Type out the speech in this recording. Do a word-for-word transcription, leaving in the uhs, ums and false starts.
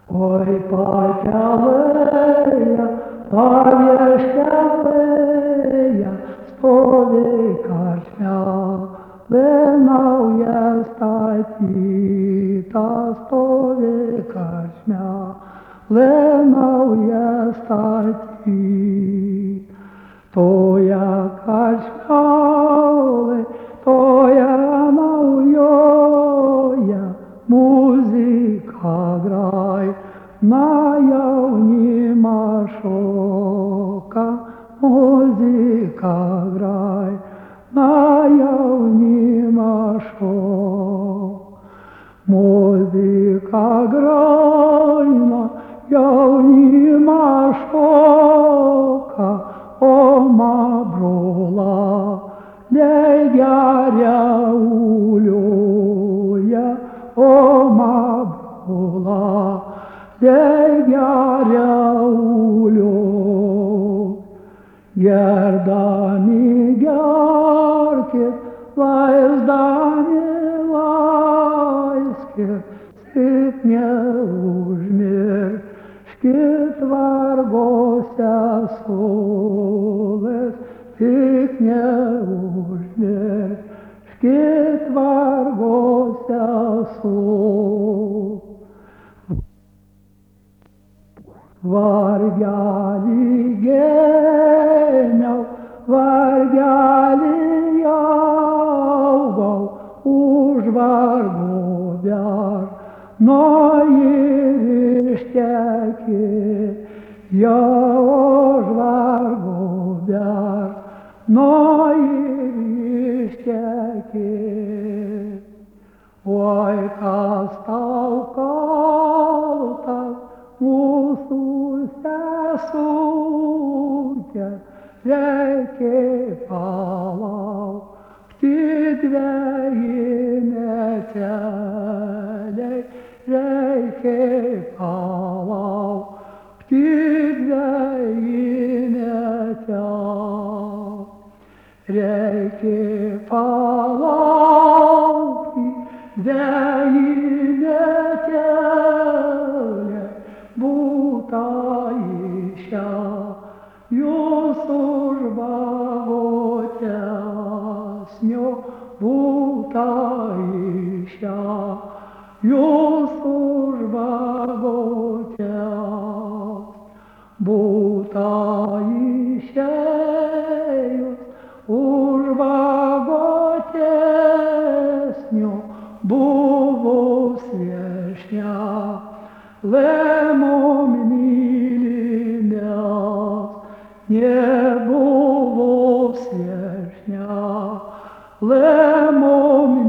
Ой, потялея, повіщалея, сповій карчмя, ленав я статі, та сповій карчмя, ленав я статі. То я карчмяли, то я нав'я, музика грай, на явні машока, музика грай, на явні машок. Музика грай, на явні машока, ома брола, не яря улюя, ома брола, не яря улю. Гердами гярки, лайздами лайски, сытне ужмер, шкет варгося солес, сытне ужмер, шкет варгося сол. Vargali genial, vargali jaugau, už vargo dar, noirišteki, jau už vargo dar, noirišteki. Oi, kas tau kaltas, mūsų sesutė, reikia palaukti dvejinėteliai, reikia palaukti dvejinėteliai, reikia palaukti dvejinėteliai. Būta išia, jūs už bagotesnio, būta išia, jūs už bagotesnio, būta išėjus už bagotesnio, buvo viešnia. Lemom mylimės, nebuvo sviešnia, lemom